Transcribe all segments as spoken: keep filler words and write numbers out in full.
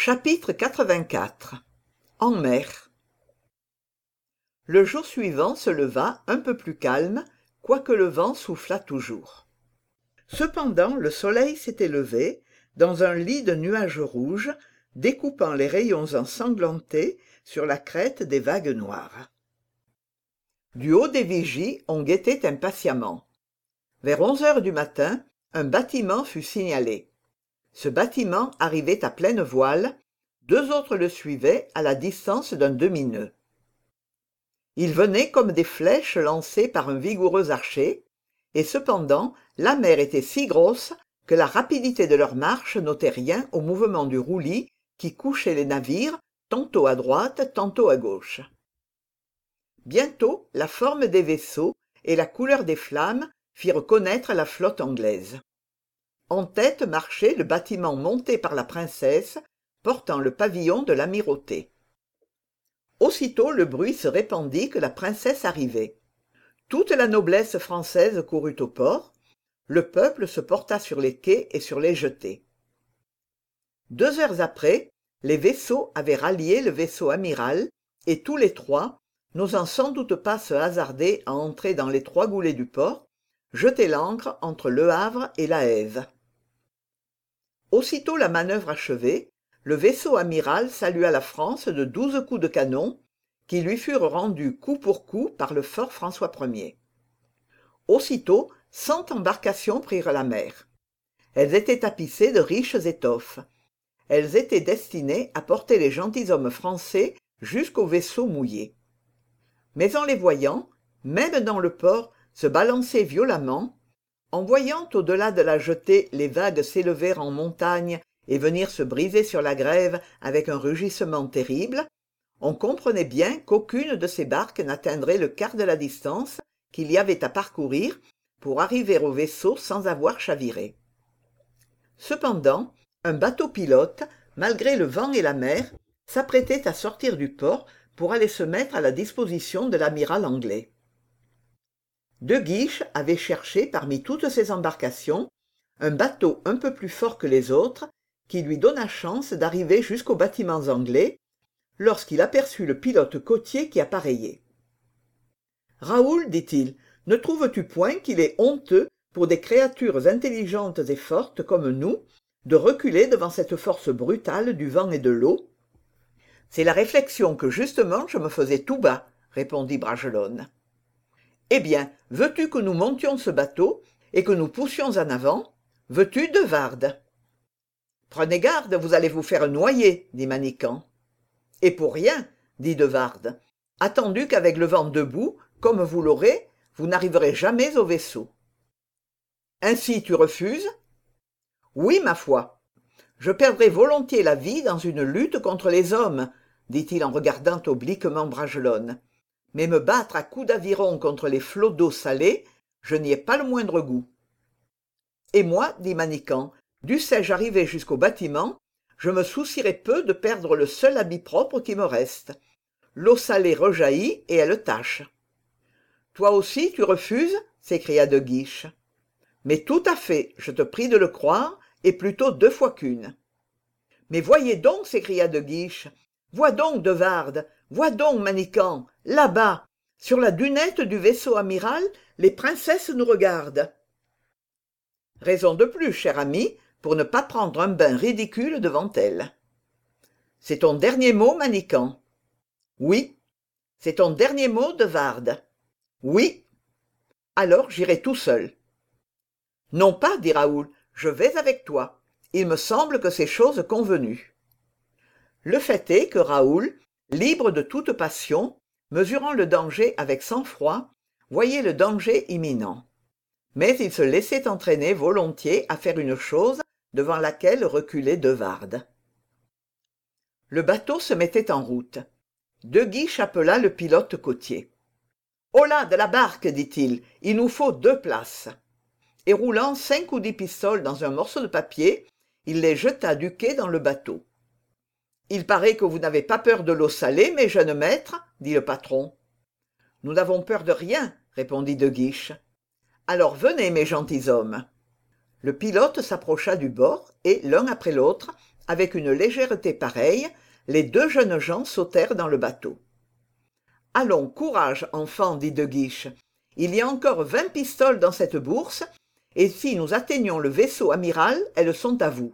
Chapitre quatre-vingt-quatre. En mer. Le jour suivant se leva un peu plus calme, quoique le vent soufflât toujours. Cependant le soleil s'était levé, dans un lit de nuages rouges, découpant les rayons ensanglantés sur la crête des vagues noires. Du haut des vigies on guettait impatiemment. Vers onze heures du matin, un bâtiment fut signalé. Ce bâtiment arrivait à pleine voile, deux autres le suivaient à la distance d'un demi-nœud. Ils venaient comme des flèches lancées par un vigoureux archer, et cependant la mer était si grosse que la rapidité de leur marche n'ôtait rien au mouvement du roulis qui couchait les navires tantôt à droite, tantôt à gauche. Bientôt la forme des vaisseaux et la couleur des flammes firent connaître la flotte anglaise. En tête marchait le bâtiment monté par la princesse, portant le pavillon de l'amirauté. Aussitôt le bruit se répandit que la princesse arrivait. Toute la noblesse française courut au port, le peuple se porta sur les quais et sur les jetées. Deux heures après, les vaisseaux avaient rallié le vaisseau amiral, et tous les trois, n'osant sans doute pas se hasarder à entrer dans les trois goulets du port, jetaient l'ancre entre Le Havre et la Hève. Aussitôt la manœuvre achevée, le vaisseau amiral salua la France de douze coups de canon, qui lui furent rendus coup pour coup par le fort François Ier. Aussitôt, cent embarcations prirent la mer. Elles étaient tapissées de riches étoffes. Elles étaient destinées à porter les gentilshommes français jusqu'aux vaisseaux mouillés. Mais en les voyant, même dans le port, se balancer violemment, en voyant au-delà de la jetée les vagues s'élever en montagne et venir se briser sur la grève avec un rugissement terrible, on comprenait bien qu'aucune de ces barques n'atteindrait le quart de la distance qu'il y avait à parcourir pour arriver au vaisseau sans avoir chaviré. Cependant, un bateau pilote, malgré le vent et la mer, s'apprêtait à sortir du port pour aller se mettre à la disposition de l'amiral anglais. De Guiche avait cherché parmi toutes ces embarcations un bateau un peu plus fort que les autres qui lui donnât chance d'arriver jusqu'aux bâtiments anglais lorsqu'il aperçut le pilote côtier qui appareillait. « Raoul, dit-il, ne trouves-tu point qu'il est honteux pour des créatures intelligentes et fortes comme nous de reculer devant cette force brutale du vent et de l'eau ?»« C'est la réflexion que justement je me faisais tout bas, » répondit Bragelonne. « Eh bien, veux-tu que nous montions ce bateau et que nous poussions en avant? Veux-tu, de Vardes ?»« Prenez garde, vous allez vous faire noyer, » dit Manicamp. « Et pour rien, » dit de Vardes, « attendu qu'avec le vent debout, comme vous l'aurez, vous n'arriverez jamais au vaisseau. »« Ainsi tu refuses ? » ?»« Oui, ma foi. Je perdrais volontiers la vie dans une lutte contre les hommes, » dit-il en regardant obliquement Bragelonne. « Mais me battre à coups d'aviron contre les flots d'eau salée, je n'y ai pas le moindre goût. »« Et moi, » dit Manicamp, « dussé-je arriver jusqu'au bâtiment, je me soucierais peu de perdre le seul habit propre qui me reste. L'eau salée rejaillit et elle tâche. »« Toi aussi, tu refuses ?» s'écria de Guiche. « Mais tout à fait, je te prie de le croire, et plutôt deux fois qu'une. »« Mais voyez donc !» s'écria de Guiche. « Vois donc, de Vardes, vois donc, Manicamp, là-bas, sur la dunette du vaisseau amiral, les princesses nous regardent. » « Raison de plus, cher ami, pour ne pas prendre un bain ridicule devant elles. »« C'est ton dernier mot, Manicamp ? » ?»« Oui. »« C'est ton dernier mot, de Vardes ? » ?»« Oui. »« Alors j'irai tout seul. »« Non pas, dit Raoul, je vais avec toi. Il me semble que c'est chose convenue. » Le fait est que Raoul, libre de toute passion, mesurant le danger avec sang-froid, voyait le danger imminent. Mais il se laissait entraîner volontiers à faire une chose devant laquelle reculait de Vardes. Le bateau se mettait en route. De Guiche appela le pilote côtier. « Holà, de la barque, dit-il, il nous faut deux places. » Et roulant cinq ou dix pistoles dans un morceau de papier, il les jeta du quai dans le bateau. « Il paraît que vous n'avez pas peur de l'eau salée, mes jeunes maîtres, » dit le patron. « Nous n'avons peur de rien, » répondit de Guiche. « Alors venez, mes gentilshommes. » Le pilote s'approcha du bord et, l'un après l'autre, avec une légèreté pareille, les deux jeunes gens sautèrent dans le bateau. « Allons, courage, enfants, dit De Guiche. Il y a encore vingt pistoles dans cette bourse, et si nous atteignons le vaisseau amiral, elles sont à vous. »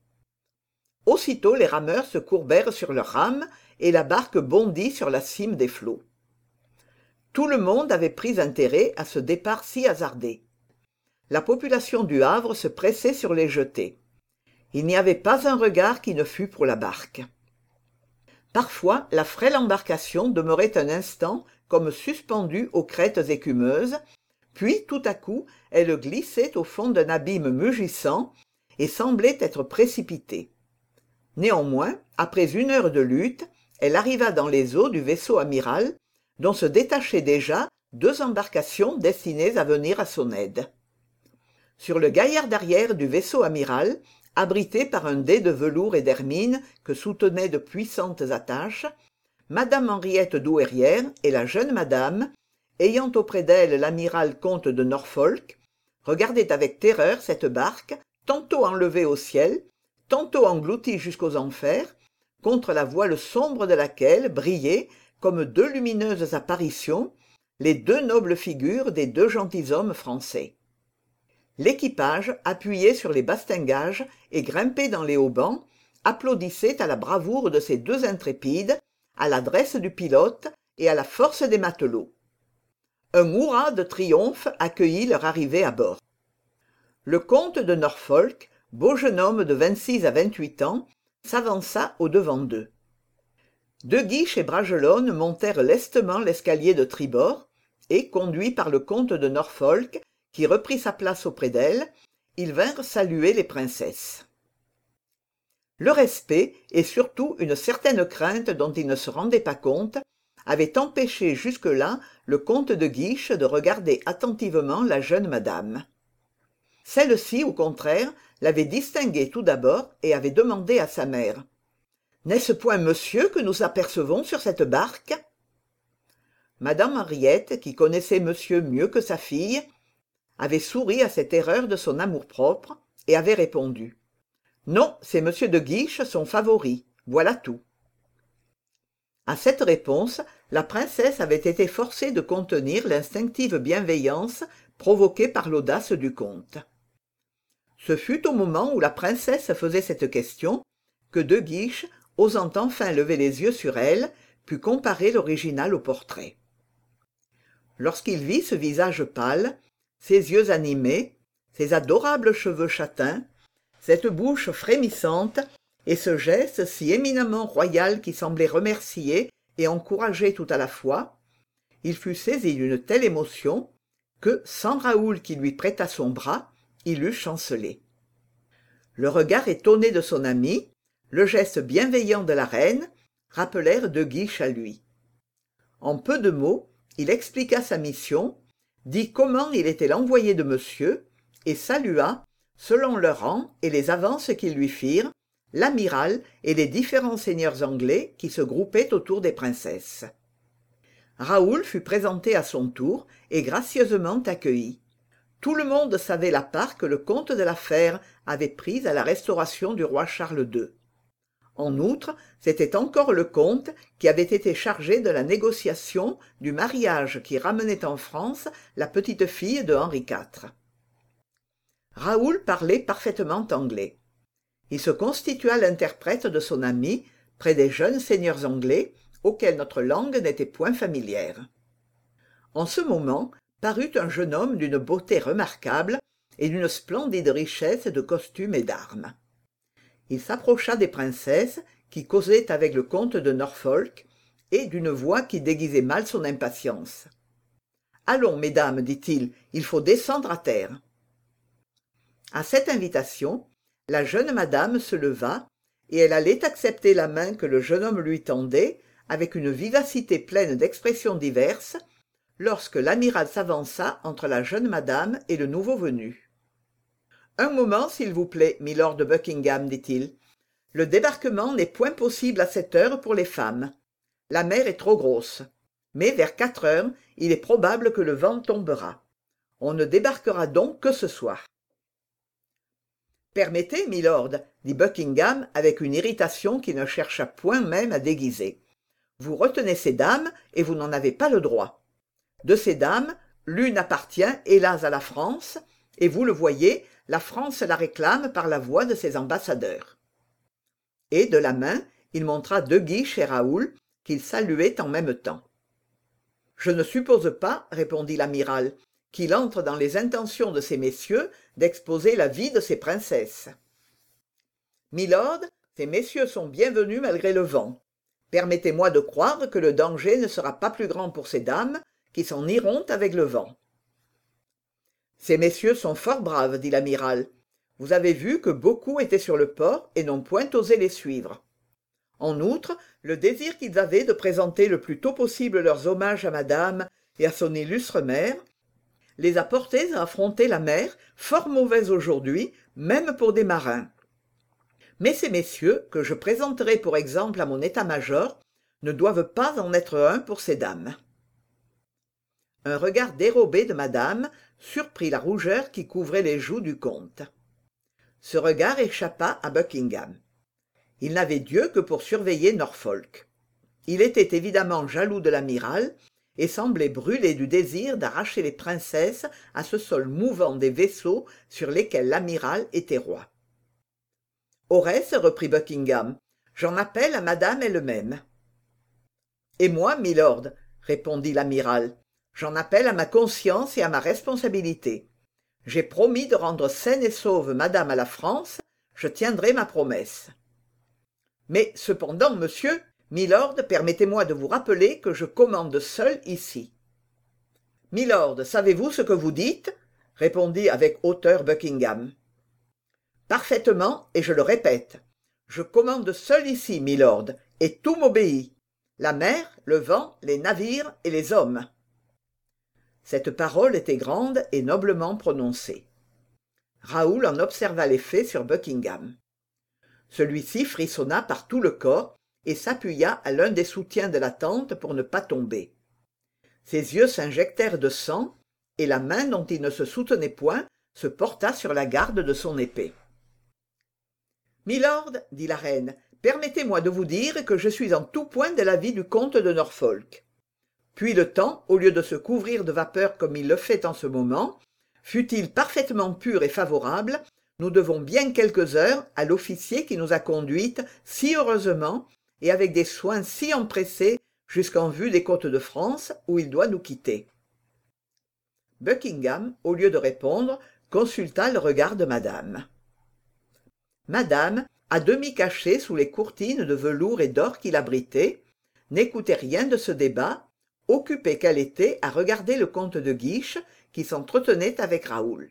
Aussitôt les rameurs se courbèrent sur leurs rames, et la barque bondit sur la cime des flots. Tout le monde avait pris intérêt à ce départ si hasardé. La population du Havre se pressait sur les jetées. Il n'y avait pas un regard qui ne fût pour la barque. Parfois, la frêle embarcation demeurait un instant comme suspendue aux crêtes écumeuses, puis tout à coup elle glissait au fond d'un abîme mugissant et semblait être précipitée. Néanmoins, après une heure de lutte, elle arriva dans les eaux du vaisseau amiral, dont se détachaient déjà deux embarcations destinées à venir à son aide. Sur le gaillard d'arrière du vaisseau amiral, abrité par un dais de velours et d'hermine que soutenaient de puissantes attaches, madame Henriette Douairière et la jeune madame, ayant auprès d'elle l'amiral comte de Norfolk, regardaient avec terreur cette barque, tantôt enlevée au ciel, tantôt engloutie jusqu'aux enfers, contre la voile sombre de laquelle brillaient, comme deux lumineuses apparitions, les deux nobles figures des deux gentilshommes français. L'équipage, appuyé sur les bastingages et grimpé dans les haubans, applaudissait à la bravoure de ces deux intrépides, à l'adresse du pilote et à la force des matelots. Un hurrah de triomphe accueillit leur arrivée à bord. Le comte de Norfolk, beau jeune homme de vingt-six à vingt-huit ans, s'avança au-devant d'eux. De Guiche et Bragelonne montèrent lestement l'escalier de tribord, et, conduits par le comte de Norfolk, qui reprit sa place auprès d'elle, ils vinrent saluer les princesses. Le respect, et surtout une certaine crainte dont ils ne se rendaient pas compte, avaient empêché jusque-là le comte de Guiche de regarder attentivement la jeune madame. Celle-ci, au contraire, l'avait distingué tout d'abord et avait demandé à sa mère « N'est-ce point monsieur que nous apercevons sur cette barque ?» Madame Henriette, qui connaissait monsieur mieux que sa fille, avait souri à cette erreur de son amour-propre et avait répondu « Non, c'est monsieur de Guiche, son favori, voilà tout. » À cette réponse, la princesse avait été forcée de contenir l'instinctive bienveillance provoquée par l'audace du comte. Ce fut au moment où la princesse faisait cette question que De Guiche, osant enfin lever les yeux sur elle, put comparer l'original au portrait. Lorsqu'il vit ce visage pâle, ces yeux animés, ces adorables cheveux châtains, cette bouche frémissante et ce geste si éminemment royal qui semblait remercier et encourager tout à la fois, il fut saisi d'une telle émotion que, sans Raoul qui lui prêta son bras, il eût chancelé. Le regard étonné de son ami, le geste bienveillant de la reine, rappelèrent De Guiche à lui. En peu de mots, il expliqua sa mission, dit comment il était l'envoyé de monsieur, et salua, selon leur rang et les avances qu'ils lui firent, l'amiral et les différents seigneurs anglais qui se groupaient autour des princesses. Raoul fut présenté à son tour et gracieusement accueilli. Tout le monde savait la part que le comte de la Fère avait prise à la restauration du roi Charles deux. En outre, c'était encore le comte qui avait été chargé de la négociation du mariage qui ramenait en France la petite-fille de Henri quatre. Raoul parlait parfaitement anglais. Il se constitua l'interprète de son ami près des jeunes seigneurs anglais auxquels notre langue n'était point familière. En ce moment parut un jeune homme d'une beauté remarquable et d'une splendide richesse de costume et d'armes. Il s'approcha des princesses qui causaient avec le comte de Norfolk et d'une voix qui déguisait mal son impatience. « Allons, mesdames, dit-il, il faut descendre à terre. » À cette invitation, la jeune madame se leva et elle allait accepter la main que le jeune homme lui tendait avec une vivacité pleine d'expressions diverses lorsque l'amiral s'avança entre la jeune madame et le nouveau venu. « Un moment, s'il vous plaît, milord de Buckingham, dit-il. Le débarquement n'est point possible à cette heure pour les femmes. La mer est trop grosse. Mais vers quatre heures, il est probable que le vent tombera. On ne débarquera donc que ce soir. » Permettez, milord, dit Buckingham avec une irritation qui ne chercha point même à déguiser. Vous retenez ces dames, et vous n'en avez pas le droit. De ces dames, l'une appartient, hélas, à la France, et vous le voyez, la France la réclame par la voix de ses ambassadeurs. Et, de la main, il montra De Guiche et Raoul, qu'ils saluaient en même temps. Je ne suppose pas, répondit l'amiral, qu'il entre dans les intentions de ces messieurs d'exposer la vie de ces princesses. Milord, ces messieurs sont bienvenus malgré le vent. Permettez-moi de croire que le danger ne sera pas plus grand pour ces dames, qui s'en iront avec le vent. Ces messieurs sont fort braves, dit l'amiral. Vous avez vu que beaucoup étaient sur le port et n'ont point osé les suivre. En outre, le désir qu'ils avaient de présenter le plus tôt possible leurs hommages à madame et à son illustre mère les a portés à affronter la mer, fort mauvaise aujourd'hui, même pour des marins. Mais ces messieurs, que je présenterai pour exemple à mon état-major, ne doivent pas en être un pour ces dames. Un regard dérobé de madame surprit la rougeur qui couvrait les joues du comte. Ce regard échappa à Buckingham. Il n'avait d'yeux que pour surveiller Norfolk. Il était évidemment jaloux de l'amiral et semblait brûler du désir d'arracher les princesses à ce sol mouvant des vaisseaux sur lesquels l'amiral était roi. Au reste, reprit Buckingham, j'en appelle à madame elle-même. Et moi, milord, répondit l'amiral, j'en appelle à ma conscience et à ma responsabilité. J'ai promis de rendre saine et sauve madame à la France, je tiendrai ma promesse. Mais cependant, monsieur, milord, permettez-moi de vous rappeler que je commande seul ici. Milord, savez-vous ce que vous dites? Répondit avec hauteur Buckingham. Parfaitement, et je le répète. Je commande seul ici, milord, et tout m'obéit. La mer, le vent, les navires et les hommes. Cette parole était grande et noblement prononcée. Raoul en observa l'effet sur Buckingham. Celui-ci frissonna par tout le corps et s'appuya à l'un des soutiens de la tente pour ne pas tomber. Ses yeux s'injectèrent de sang, et la main dont il ne se soutenait point se porta sur la garde de son épée. « Milord, dit la reine, permettez-moi de vous dire que je suis en tout point de l'avis du comte de Norfolk. Puis le temps, au lieu de se couvrir de vapeur comme il le fait en ce moment, fût-il parfaitement pur et favorable, nous devons bien quelques heures à l'officier qui nous a conduites si heureusement et avec des soins si empressés jusqu'en vue des côtes de France où il doit nous quitter. » Buckingham, au lieu de répondre, consulta le regard de madame. Madame, à demi cachée sous les courtines de velours et d'or qui l'abritaient, n'écoutait rien de ce débat, occupée qu'elle était à regarder le comte de Guiche qui s'entretenait avec Raoul.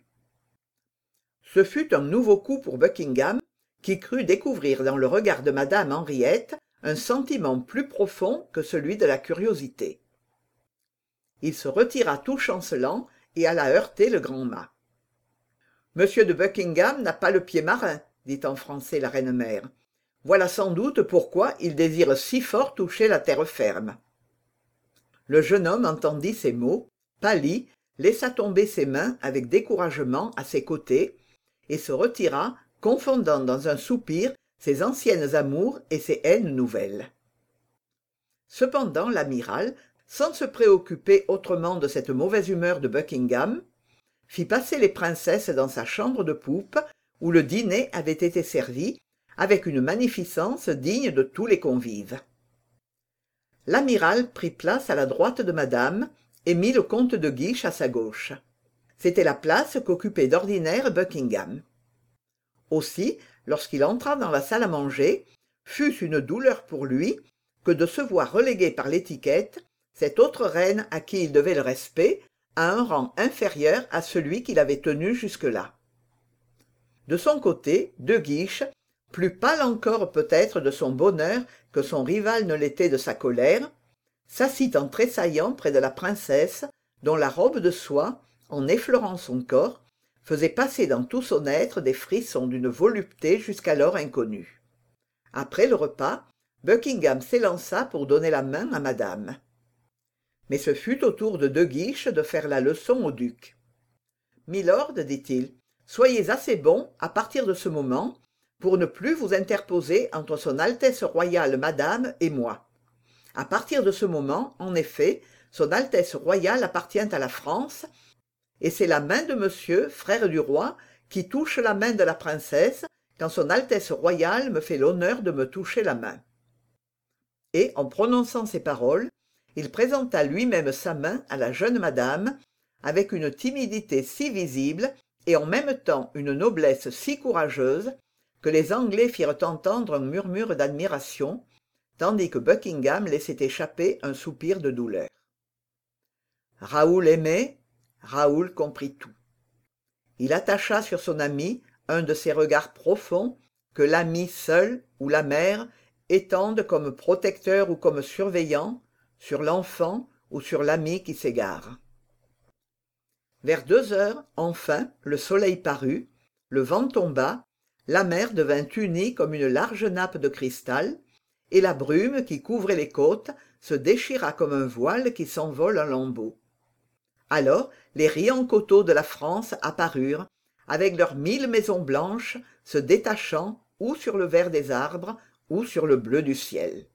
Ce fut un nouveau coup pour Buckingham, qui crut découvrir dans le regard de madame Henriette un sentiment plus profond que celui de la curiosité. Il se retira tout chancelant et alla heurter le grand mât. « Monsieur de Buckingham n'a pas le pied marin, » dit en français la reine-mère. « Voilà sans doute pourquoi il désire si fort toucher la terre ferme. » Le jeune homme entendit ces mots, pâlit, laissa tomber ses mains avec découragement à ses côtés, et se retira, confondant dans un soupir ses anciennes amours et ses haines nouvelles. Cependant l'amiral, sans se préoccuper autrement de cette mauvaise humeur de Buckingham, fit passer les princesses dans sa chambre de poupe, où le dîner avait été servi, avec une magnificence digne de tous les convives. L'amiral prit place à la droite de madame, et mit le comte de Guiche à sa gauche. C'était la place qu'occupait d'ordinaire Buckingham. Aussi, lorsqu'il entra dans la salle à manger, fut-ce une douleur pour lui que de se voir relégué par l'étiquette, cette autre reine à qui il devait le respect, à un rang inférieur à celui qu'il avait tenu jusque-là. De son côté, De Guiche, plus pâle encore peut-être de son bonheur que son rival ne l'était de sa colère, s'assit en tressaillant près de la princesse, dont la robe de soie, en effleurant son corps, faisait passer dans tout son être des frissons d'une volupté jusqu'alors inconnue. Après le repas, Buckingham s'élança pour donner la main à madame. Mais ce fut au tour de De Guiche de faire la leçon au duc. « Milord, dit-il, soyez assez bon, à partir de ce moment, pour ne plus vous interposer entre son Altesse royale Madame et moi. À partir de ce moment, en effet, son Altesse royale appartient à la France, et c'est la main de monsieur, frère du roi, qui touche la main de la princesse quand son Altesse royale me fait l'honneur de me toucher la main. » Et, en prononçant ces paroles, il présenta lui-même sa main à la jeune madame, avec une timidité si visible et en même temps une noblesse si courageuse, que les Anglais firent entendre un murmure d'admiration, tandis que Buckingham laissait échapper un soupir de douleur. Raoul aimait, Raoul comprit tout. Il attacha sur son ami un de ces regards profonds que l'ami seul ou la mère étendent comme protecteur ou comme surveillant sur l'enfant ou sur l'ami qui s'égare. Vers deux heures, enfin, le soleil parut, le vent tomba, la mer devint unie comme une large nappe de cristal, et la brume qui couvrait les côtes se déchira comme un voile qui s'envole un lambeau. Alors les riants coteaux de la France apparurent, avec leurs mille maisons blanches se détachant ou sur le vert des arbres ou sur le bleu du ciel.